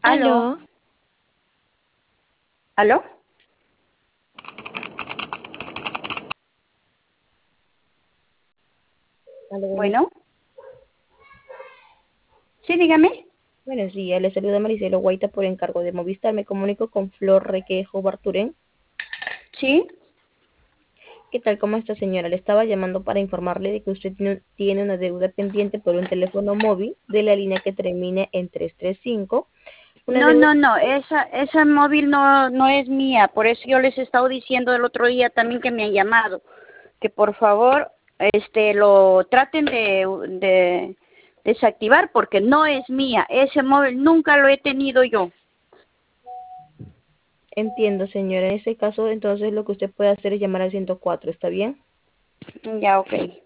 Aló, Aló, aló, aló, bueno, sí, dígame. buenos días. Le saluda Maricelo Guaita por encargo de Movistar. Me comunico con Flor Requejo Barturén. Sí, ¿Qué tal? ¿Cómo está, señora? Le estaba llamando para informarle de que usted tiene una deuda pendiente por un teléfono móvil de la línea que termine en 335. Una no, deuda. no, no, esa móvil no es mía, por eso yo les he estado diciendo el otro día también que me han llamado, que por favor, lo traten de desactivar porque no es mía, ese móvil nunca lo he tenido yo. Entiendo, señora. En ese caso, entonces lo que usted puede hacer es llamar al 104. ¿Está bien? Ya, ok.